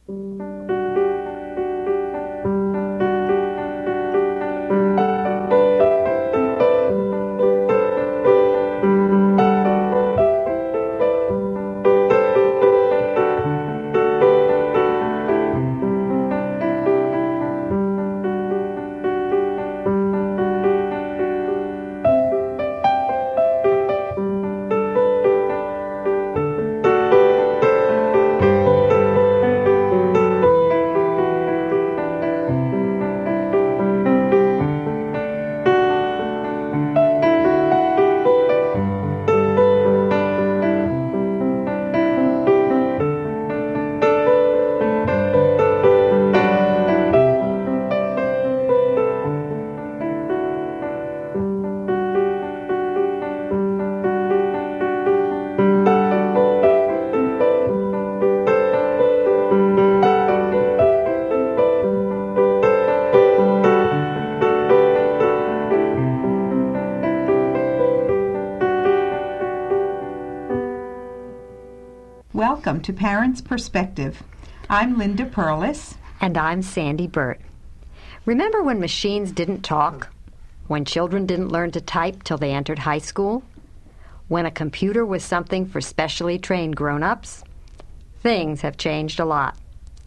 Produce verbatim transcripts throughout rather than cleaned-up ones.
Welcome to Parents' Perspective. I'm Linda Perlis. And I'm Sandy Burt. Remember when machines didn't talk? When children didn't learn to type till they entered high school? When a computer was something for specially trained grown-ups? Things have changed a lot.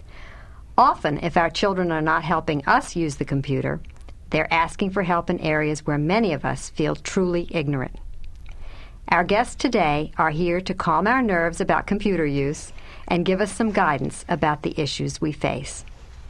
Often, if our children are not helping us use the computer, they're asking for help in areas where many of us feel truly ignorant. Our guests today are here to calm our nerves about computer use and give us some guidance about the issues we face.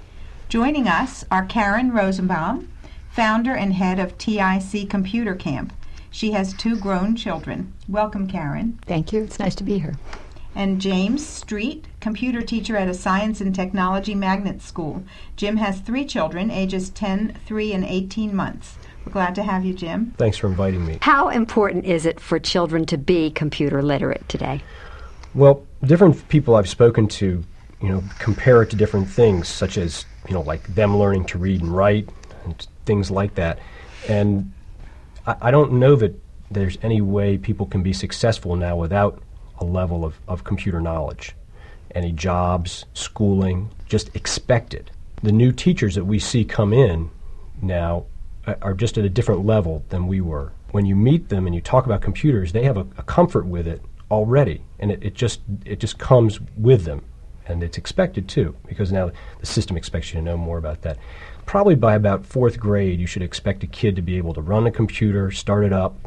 Joining us are Karen Rosenbaum, founder and head of T I C Computer Camp. She has two grown children. Welcome, Karen. Thank you. It's nice to be here. And James Street, computer teacher at a science and technology magnet school. Jim has three children, ages ten, three, and eighteen months. We're glad to have you, Jim. Thanks for inviting me. How important is it for children to be computer literate today? Well, different people I've spoken to, you know, compare it to different things, such as, you know, like them learning to read and write and things like that. And I, I don't know that there's any way people can be successful now without a level of, of computer knowledge. Any jobs, schooling, just expected. The new teachers that we see come in now are just at a different level than we were. When you meet them and you talk about computers, they have a, a comfort with it already, and it, it just it just comes with them, and it's expected too, because now the system expects you to know more about that. Probably by about fourth grade, you should expect a kid to be able to run a computer, start it up,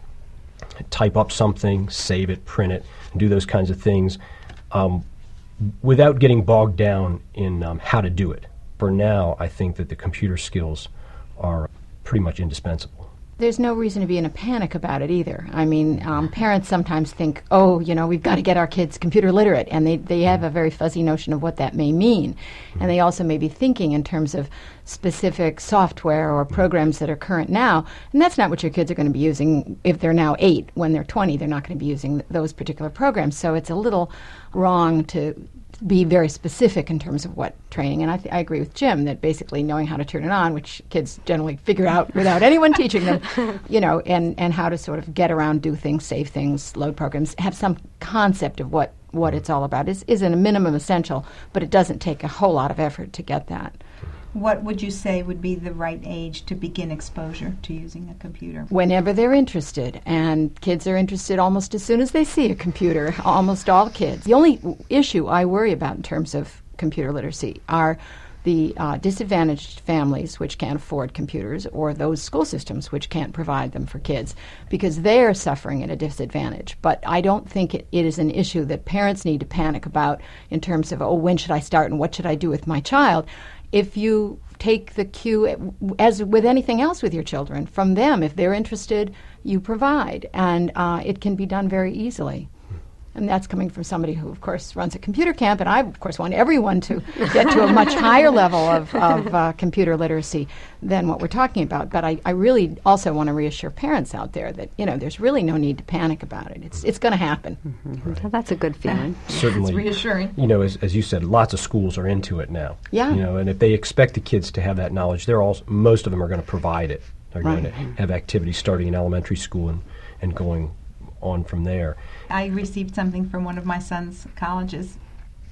type up something, save it, print it, and do those kinds of things um, without getting bogged down in um, how to do it. For now, I think that the computer skills are pretty much indispensable. There's no reason to be in a panic about it either. I mean, um, parents sometimes think, oh, you know, we've got to get our kids computer literate, and they, they have a very fuzzy notion of what that may mean. Mm-hmm. And they also may be thinking in terms of specific software or programs that are current now, and that's not what your kids are going to be using if they're now eight. When they're twenty, they're not going to be using th- those particular programs. So it's a little wrong to be very specific in terms of what training. And I, th- I agree with Jim that basically knowing how to turn it on, which kids generally figure out without anyone teaching them, you know, and, and how to sort of get around, do things, save things, load programs, have some concept of what, what it's all about is, is a minimum essential, but it doesn't take a whole lot of effort to get that. What would you say would be the right age to begin exposure to using a computer? Whenever they're interested, and kids are interested almost as soon as they see a computer, almost all kids. The only issue I worry about in terms of computer literacy are the uh, disadvantaged families which can't afford computers, or those school systems which can't provide them for kids, because they are suffering at a disadvantage. But I don't think it, it is an issue that parents need to panic about in terms of, oh, when should I start and what should I do with my child? If you take the cue, as with anything else with your children, from them, if they're interested, you provide. And uh, it can be done very easily. And that's coming from somebody who, of course, runs a computer camp, and I, of course, want everyone to get to a much higher level of, of uh, computer literacy than what we're talking about. But I, I really also want to reassure parents out there that, you know, there's really no need to panic about it. It's it's going to happen. Mm-hmm. Right. Well, that's a good feeling. Certainly. It's reassuring. You know, as, as you said, lots of schools are into it now. Yeah. You know, and if they expect the kids to have that knowledge, they're all, most of them are going to provide it. They're Right. going to have activities starting in elementary school and, and going on from there. I received something from one of my son's colleges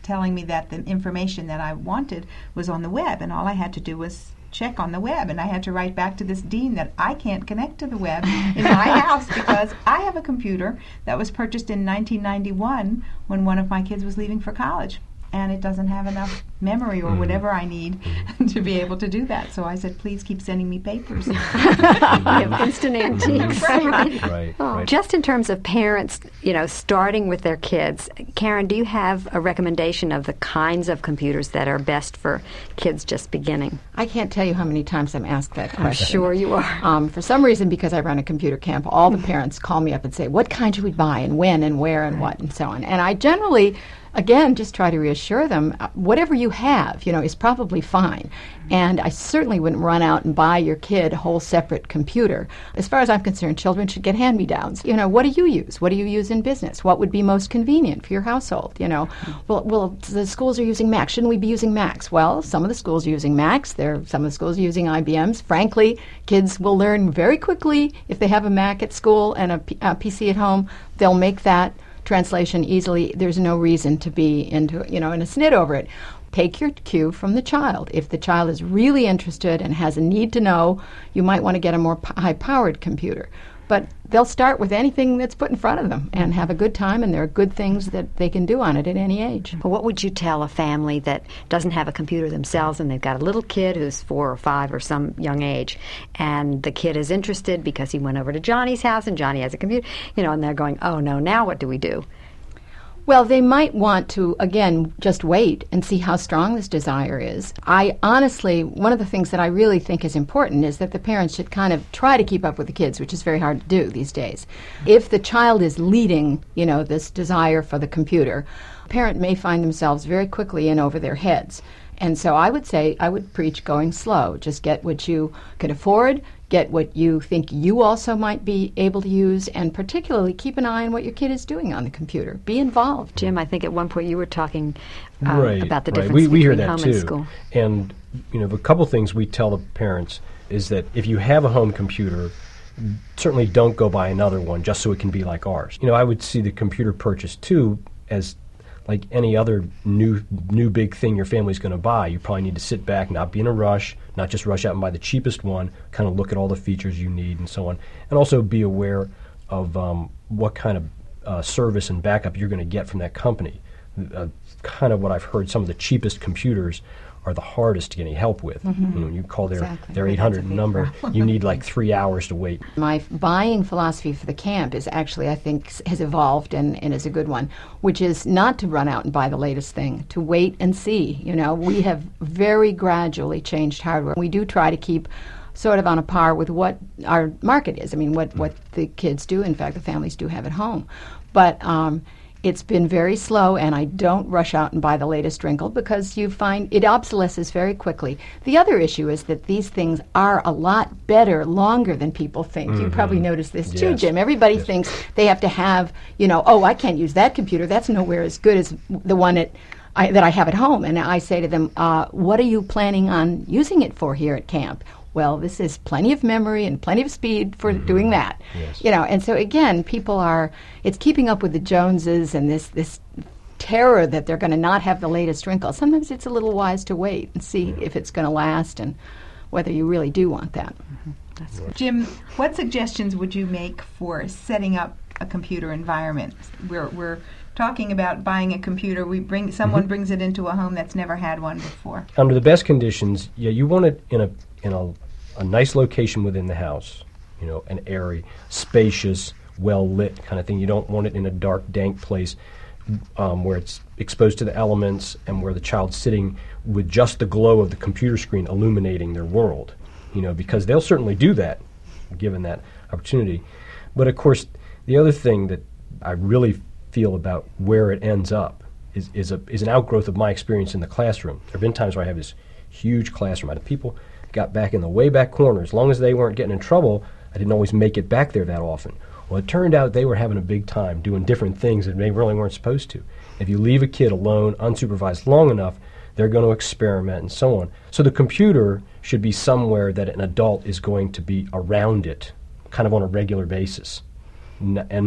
telling me that the information that I wanted was on the web, and all I had to do was check on the web, and I had to write back to this dean that I can't connect to the web in my house because I have a computer that was purchased in nineteen ninety-one when one of my kids was leaving for college, and it doesn't have enough memory or whatever I need to be able to do that. So I said, please keep sending me papers. We have instant antiques. Right. Right, Oh. right. Just in terms of parents, you know, starting with their kids, Karen, do you have a recommendation of the kinds of computers that are best for kids just beginning? I can't tell you how many times I'm asked that question. I'm sure you are. Um, for some reason, because I run a computer camp, all the parents call me up and say, what kind should we buy and when and where and what and so on. And I generally, again, just try to reassure them, uh, whatever you have, you know, is probably fine. And I certainly wouldn't run out and buy your kid a whole separate computer. As far as I'm concerned, children should get hand-me-downs. You know, what do you use? What do you use in business? What would be most convenient for your household? You know, well, well, the schools are using Macs. Shouldn't we be using Macs? Well, some of the schools are using Macs. There, some of the schools are using I B Ms. Frankly, kids will learn very quickly if they have a Mac at school and a, P- a P C at home. They'll make that translation easily. There's no reason to be into, you know, in a snit over it. Take your cue from the child. If the child is really interested and has a need to know, you might want to get a more p- high-powered computer. But they'll start with anything that's put in front of them and have a good time, and there are good things that they can do on it at any age. Well, what would you tell a family that doesn't have a computer themselves and they've got a little kid who's four or five or some young age, and the kid is interested because he went over to Johnny's house and Johnny has a computer, you know, and they're going, oh no, now what do we do? Well, they might want to, again, just wait and see how strong this desire is. I honestly, one of the things that I really think is important is that the parents should kind of try to keep up with the kids, which is very hard to do these days. If the child is leading, you know, this desire for the computer, a parent may find themselves very quickly in over their heads. And so I would say, I would preach going slow. Just get what you can afford, get what you think you also might be able to use, and particularly keep an eye on what your kid is doing on the computer. Be involved. Jim, I think at one point you were talking um, right, about the right. difference We, we hear between that home too. and school. And you know, the couple things we tell the parents is that if you have a home computer, certainly don't go buy another one just so it can be like ours. You know, I would see the computer purchase too as like any other new new big thing your family's going to buy. You probably need to sit back, not be in a rush, not just rush out and buy the cheapest one, kind of look at all the features you need and so on, and also be aware of um, what kind of uh, service and backup you're going to get from that company. Uh, kind of what I've heard, some of the cheapest computers are the hardest to get any help with. Mm-hmm. You know, when you call their, Exactly. their Right, eight hundred that's a big number, problem. you need like three hours to wait. My buying philosophy for the camp is actually, I think, s- has evolved and, and is a good one, which is not to run out and buy the latest thing, to wait and see. You know, we have very gradually changed hardware. We do try to keep sort of on a par with what our market is. I mean, what, what the kids do, in fact, the families do have at home. But um, it's been very slow, and I don't rush out and buy the latest wrinkle because you find it obsolesces very quickly. The other issue is that these things are a lot better longer than people think. You probably noticed this too, Yes. Jim. Everybody Yes. thinks they have to have, you know, oh, I can't use that computer. That's nowhere as good as the one at I, that I have at home. And I say to them, uh, what are you planning on using it for here at camp? Well, this is plenty of memory and plenty of speed for doing that. Yes. You know, and so again, people are, it's keeping up with the Joneses and this, this terror that they're going to not have the latest wrinkle. Sometimes it's a little wise to wait and see if it's going to last and whether you really do want that. Jim, what suggestions would you make for setting up a computer environment? We're we're talking about buying a computer. We bring someone Mm-hmm. brings it into a home that's never had one before. Under the best conditions, yeah, you want it in a in a, a nice location within the house. You know, an airy, spacious, well lit kind of thing. You don't want it in a dark, dank place um, where it's exposed to the elements and where the child's sitting with just the glow of the computer screen illuminating their world. You know, because they'll certainly do that, given that opportunity. But of course, the other thing that I really feel about where it ends up is is a is an outgrowth of my experience in the classroom. There have been times where I have this huge classroom. I had people got back in the way back corner. As long as they weren't getting in trouble, I didn't always make it back there that often. Well, it turned out they were having a big time doing different things that they really weren't supposed to. If you leave a kid alone, unsupervised long enough, they're going to experiment and so on. So the computer should be somewhere that an adult is going to be around it, kind of on a regular basis. N- And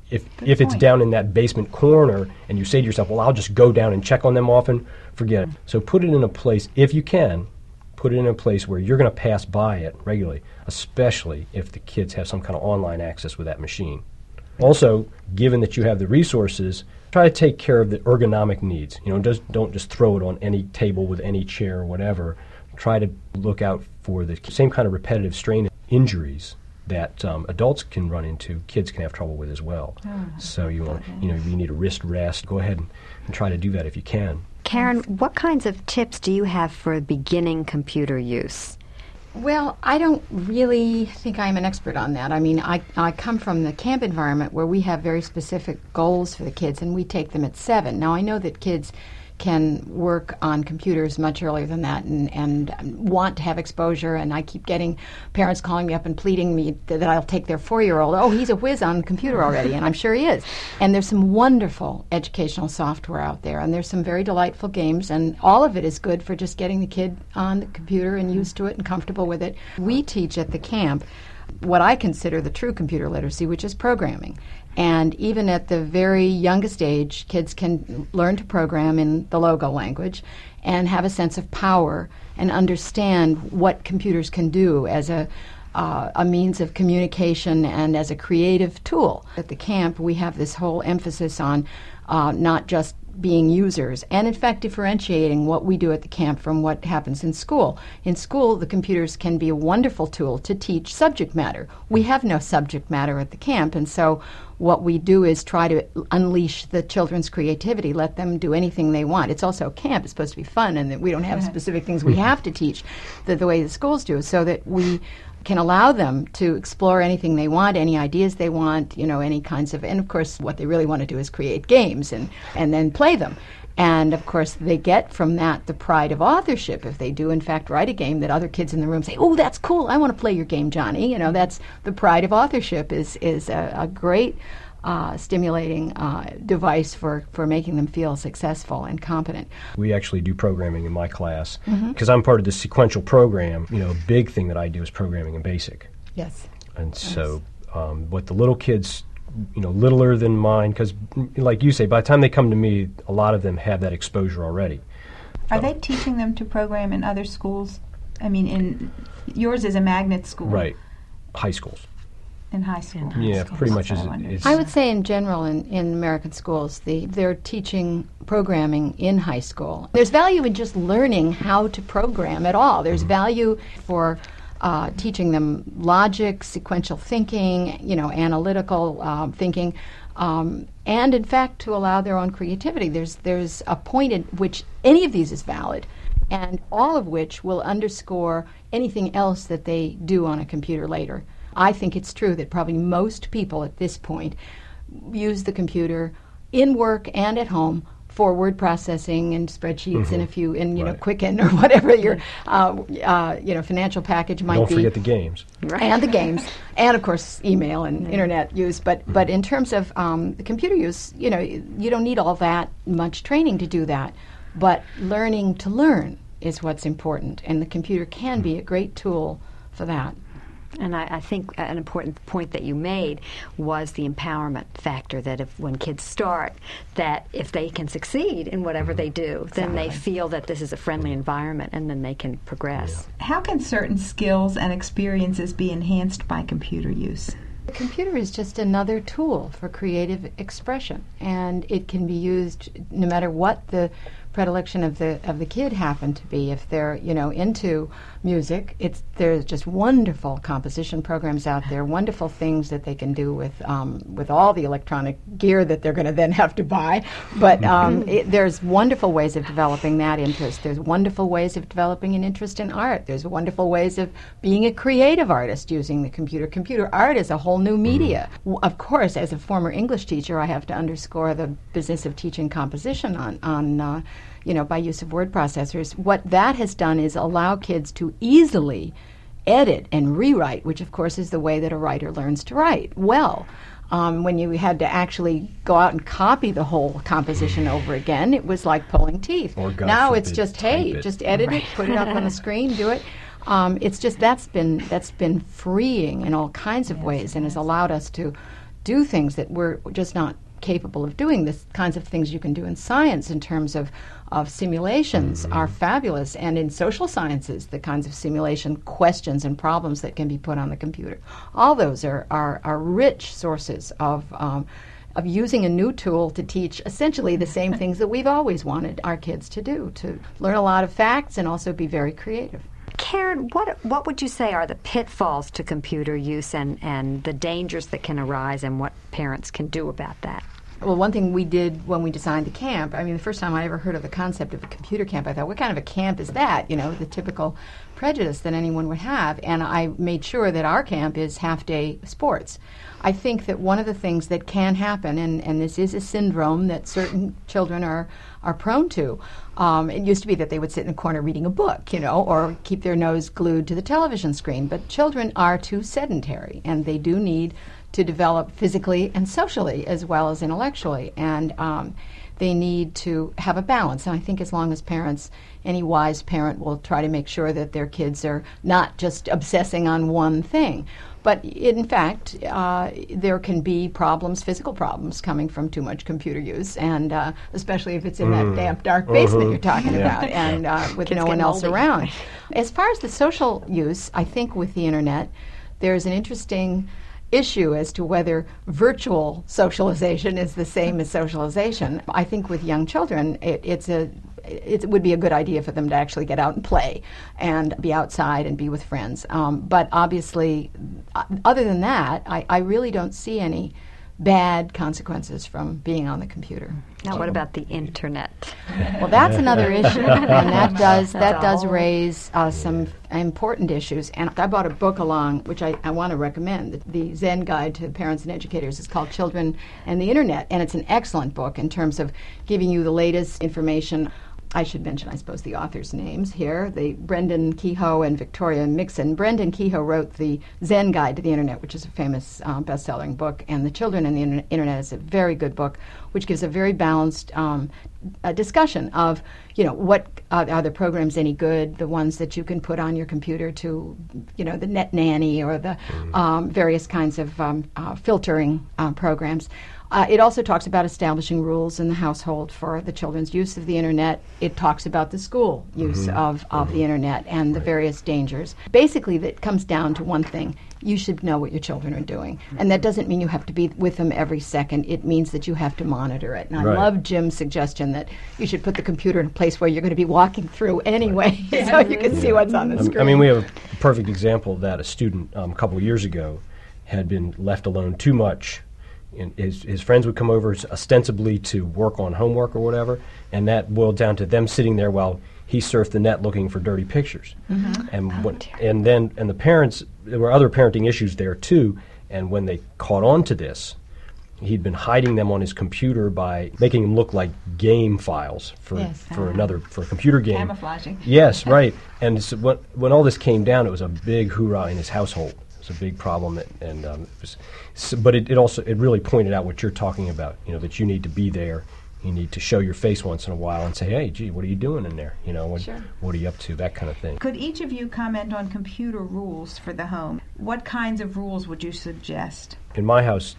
if Good if it's point. down in that basement corner and you say to yourself, well, I'll just go down and check on them often, forget it. So put it in a place, if you can, put it in a place where you're going to pass by it regularly, especially if the kids have some kind of online access with that machine. Also, given that you have the resources, try to take care of the ergonomic needs. You know, just don't just throw it on any table with any chair or whatever. Try to look out for the same kind of repetitive strain injuries that um, adults can run into, kids can have trouble with as well. Oh, so you want, okay. you know, if you need a wrist rest, go ahead and, and try to do that if you can. Karen, what kinds of tips do you have for beginning computer use? Well, I don't really think I'm an expert on that. I mean, I, I come from the camp environment where we have very specific goals for the kids, and we take them at seven. Now, I know that kids can work on computers much earlier than that and, and want to have exposure, and I keep getting parents calling me up and pleading me that, that I'll take their four-year-old. Oh, he's a whiz on computer already, and I'm sure he is. And there's some wonderful educational software out there, and there's some very delightful games, and all of it is good for just getting the kid on the computer and used to it and comfortable with it. We teach at the camp what I consider the true computer literacy, which is programming. And even at the very youngest age, kids can learn to program in the Logo language and have a sense of power and understand what computers can do as a uh, a means of communication and as a creative tool. At the camp, we have this whole emphasis on uh, not just being users, and in fact differentiating what we do at the camp from what happens in school. In school, the computers can be a wonderful tool to teach subject matter. We have no subject matter at the camp, and so what we do is try to unleash the children's creativity, let them do anything they want. It's also camp, it's supposed to be fun, and that we don't have specific things we have to teach the, the way the schools do, so that we can allow them to explore anything they want, any ideas they want, you know, any kinds of, and of course what they really want to do is create games and, and then play them. And of course they get from that the pride of authorship if they do in fact write a game that other kids in the room say, oh, that's cool, I want to play your game, Johnny. You know, that's the pride of authorship is, is a, a great Uh, stimulating uh, device for, for making them feel successful and competent. We actually do programming in my class because mm-hmm. I'm part of the sequential program. You know, a big thing that I do is programming in BASIC. Yes. And yes. so um, what the little kids, you know, littler than mine, because like you say, by the time they come to me, a lot of them have that exposure already. Are um, they teaching them to program in other schools? I mean, in yours is a magnet school. Right. High schools. In high school. In yeah, high pretty schools. much. Is, I, it's I would say in general in, in American schools, the, they're teaching programming in high school. There's value in just learning how to program at all. There's value for uh, teaching them logic, sequential thinking, you know, analytical uh, thinking, um, and in fact to allow their own creativity. There's, there's a point at which any of these is valid, and all of which will underscore anything else that they do on a computer later. I think it's true that probably most people at this point use the computer in work and at home for word processing and spreadsheets mm-hmm. and a few, and you right. know, Quicken or whatever your, uh, uh, you know, financial package might Don't be. Don't forget the games. Right. And the games, and of course email and mm-hmm. internet use. But mm-hmm. but in terms of um, the computer use, you know, you don't need all that much training to do that. But learning to learn is what's important, and the computer can mm-hmm. be a great tool for that. And I, I think an important point that you made was the empowerment factor, that if when kids start, that if they can succeed in whatever they do, exactly. then they feel that this is a friendly environment, and then they can progress. How can certain skills and experiences be enhanced by computer use? The computer is just another tool for creative expression, and it can be used no matter what the predilection of the of the kid happen to be. If they're, you know, into music, it's there's just wonderful composition programs out there, wonderful things that they can do with um, with all the electronic gear that they're going to then have to buy. But um, it, there's wonderful ways of developing that interest. There's wonderful ways of developing an interest in art. There's wonderful ways of being a creative artist using the computer. Computer art is a whole new media. W- of course, as a former English teacher, I have to underscore the business of teaching composition on on. Uh, you know, by use of word processors. What that has done is allow kids to easily edit and rewrite, which of course is the way that a writer learns to write well. Um, when you had to actually go out and copy the whole composition over again, it was like pulling teeth. Or God now forbid, it's just, hey, it. just edit right. it, put it up on the screen, do it. Um, it's just that's been that's been freeing in all kinds of Yes, ways, and has yes. allowed us to do things that we're just not capable of doing. The kinds of things you can do in science in terms of, of simulations mm-hmm. are fabulous. And in social sciences, the kinds of simulation questions and problems that can be put on the computer. All those are, are, are rich sources of um, of using a new tool to teach essentially the same things that we've always wanted our kids to do, to learn a lot of facts and also be very creative. Karen, what what would you say are the pitfalls to computer use and, and the dangers that can arise and what parents can do about that? Well, one thing we did when we designed the camp, I mean, the first time I ever heard of the concept of a computer camp, I thought, what kind of a camp is that? You know, the typical prejudice that anyone would have. And I made sure that our camp is half-day sports. I think that one of the things that can happen, and, and this is a syndrome that certain children are, are prone to, um, it used to be that they would sit in a corner reading a book, you know, or keep their nose glued to the television screen. But children are too sedentary, and they do need to develop physically and socially as well as intellectually. And um, they need to have a balance. And I think as long as parents, any wise parent will try to make sure that their kids are not just obsessing on one thing. But in fact, uh, there can be problems, physical problems, coming from too much computer use, and uh, especially if it's in mm. that damp, dark basement uh-huh. you're talking Yeah. about, and uh, with Kids no one getting else moldy. around. As far as the social use, I think with the internet, there's an interesting issue as to whether virtual socialization is the same as socialization. I think with young children, it, it's a it would be a good idea for them to actually get out and play and be outside and be with friends. Um, but obviously, uh, other than that, I, I really don't see any bad consequences from being on the computer. Now, what about the internet? Well, that's another issue, and that does that does all. raise uh, some important issues. And I bought a book along, which I, I want to recommend. The, the Zen Guide to Parents and Educators is called Children and the Internet, and it's an excellent book in terms of giving you the latest information. I should mention, I suppose, the authors' names here. The Brendan Kehoe and Victoria Mixon. Brendan Kehoe wrote the Zen Guide to the Internet, which is a famous uh, best-selling book, and The Children and the Inter- Internet is a very good book, which gives a very balanced um, a discussion of, you know, what uh, are the programs any good, the ones that you can put on your computer to, you know, the Net Nanny or the um, various kinds of um, uh, filtering uh, programs. Uh, it also talks about establishing rules in the household for the children's use of the internet. It talks about the school use Mm-hmm. of, of Mm-hmm. the internet and the various dangers. Basically, that comes down to one thing. You should know what your children are doing. And that doesn't mean you have to be with them every second. It means that you have to monitor it. And I Right. love Jim's suggestion that you should put the computer in a place where you're going to be walking through anyway so you can see what's on the I m- screen. I mean, we have a perfect example of that. A student um, a couple of years ago had been left alone too much. And his, his friends would come over s- ostensibly to work on homework or whatever, and that boiled down to them sitting there while he surfed the net looking for dirty pictures. Mm-hmm. And when, and then and the parents, there were other parenting issues there too. And when they caught on to this, he'd been hiding them on his computer by making them look like game files for Yes. for Ah. another for a computer game. Camouflaging. Yes, right. And so when, when all this came down, it was a big hoorah in his household. It was a big problem, that, and um, it was, so, but it, it also it really pointed out what you're talking about. You know, that you need to be there. You need to show your face once in a while and say, "Hey, gee, what are you doing in there? You know, what Sure. what are you up to?" That kind of thing. Could each of you comment on computer rules for the home? What kinds of rules would you suggest? In my house,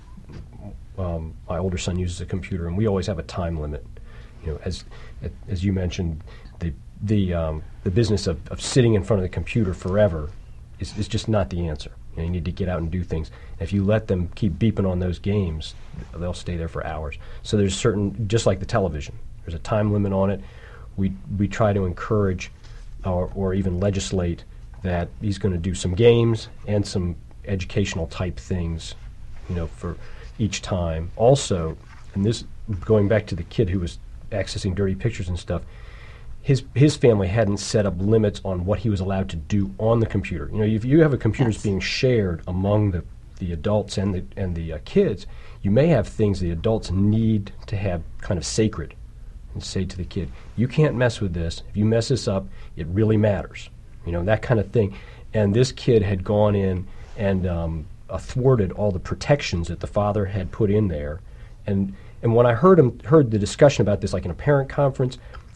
um, my older son uses a computer, and we always have a time limit. You know, as as you mentioned, the the um, the business of, of sitting in front of the computer forever is, is just not the answer. You know, you need to get out and do things. If you let them keep beeping on those games, they'll stay there for hours. So there's certain, just like the television, there's a time limit on it. We we try to encourage, or or even legislate that he's going to do some games and some educational type things, you know, for each time. Also, and this going back to the kid who was accessing dirty pictures and stuff, his his family hadn't set up limits on what he was allowed to do on the computer. You know, if you have a computer that's Yes. being shared among the, the adults and the and the uh, kids, you may have things the adults need to have kind of sacred, and say to the kid, "You can't mess with this. If you mess this up, it really matters." You know, that kind of thing. And this kid had gone in and um, uh, thwarted all the protections that the father had put in there. And and when I heard him heard the discussion about this, like in a parent conference,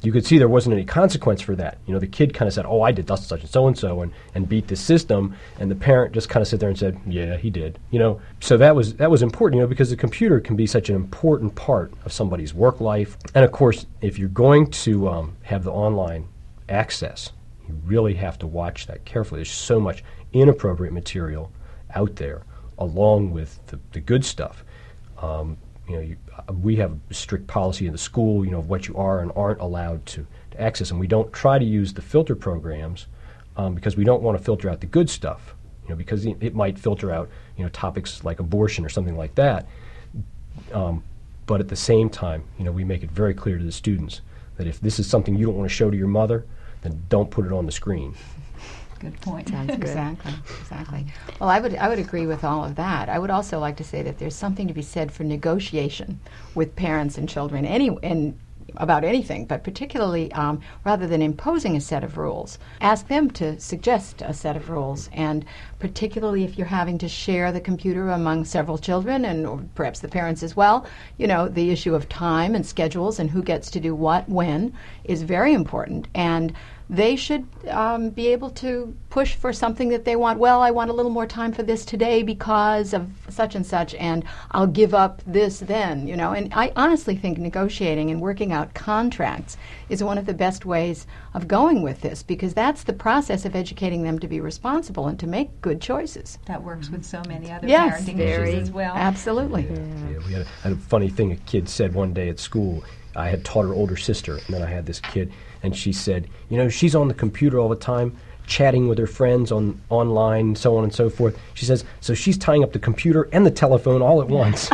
you could see there wasn't any consequence for that. You know, the kid kind of said, oh, I did such and so and so and and beat this system, and the parent just kind of sit there and said, yeah, he did. You know, so that was that was important, you know, because the computer can be such an important part of somebody's work life. And of course, if you're going to um, have the online access, you really have to watch that carefully. There's so much inappropriate material out there, along with the, the good stuff. Um, you know, you, uh, we have a strict policy in the school, you know, of what you are and aren't allowed to, to access, and we don't try to use the filter programs um, because we don't want to filter out the good stuff, you know, because it, it might filter out, you know, topics like abortion or something like that. Um, but at the same time, you know, we make it very clear to the students that if this is something you don't want to show to your mother, then don't put it on the screen. Good point. Sounds good. Exactly, exactly. Well, I would I would agree with all of that. I would also like to say that there's something to be said for negotiation with parents and children, any and about anything, but particularly um, rather than imposing a set of rules, ask them to suggest a set of rules. And particularly if you're having to share the computer among several children and or perhaps the parents as well, you know, the issue of time and schedules and who gets to do what when is very important. And they should um, be able to push for something that they want. Well, I want a little more time for this today because of such and such, and I'll give up this then, you know. And I honestly think negotiating and working out contracts is one of the best ways of going with this, because that's the process of educating them to be responsible and to make good choices. That works with so many other Yes, parenting very. issues as well. Absolutely. Yeah, we had a, had a funny thing a kid said one day at school. I had taught her older sister, and then I had this kid, and she said, you know, she's on the computer all the time, chatting with her friends on online, so on and so forth. She says, so she's tying up the computer and the telephone all at once.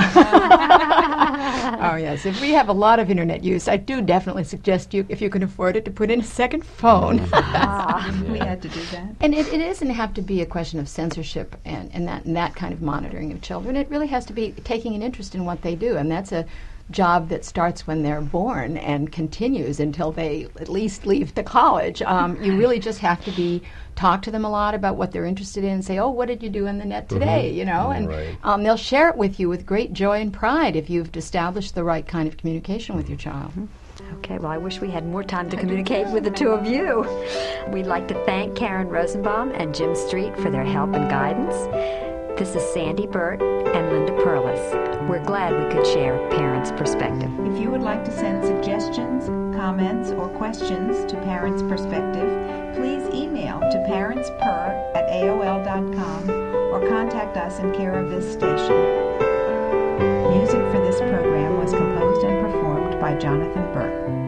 Oh, yes. If we have a lot of Internet use, I do definitely suggest you, if you can afford it, to put in a second phone. We had to do that. And it, it doesn't have to be a question of censorship and, and, that, and that kind of monitoring of children. It really has to be taking an interest in what they do, and that's a job that starts when they're born and continues until they at least leave the college. Um, you really just have to be talk to them a lot about what they're interested in. Say, oh, what did you do in the net today? Mm-hmm. You know, and Right. um, they'll share it with you with great joy and pride if you've established the right kind of communication with your child. Okay, well, I wish we had more time to communicate with the two of you. We'd like to thank Karen Rosenbaum and Jim Street for their help and guidance. This is Sandy Burt and Linda Perlis. We're glad we could share Parents' Perspective. If you would like to send suggestions, comments, or questions to Parents' Perspective, please email to parentsper at A O L dot com or contact us in care of this station. Music for this program was composed and performed by Jonathan Burt.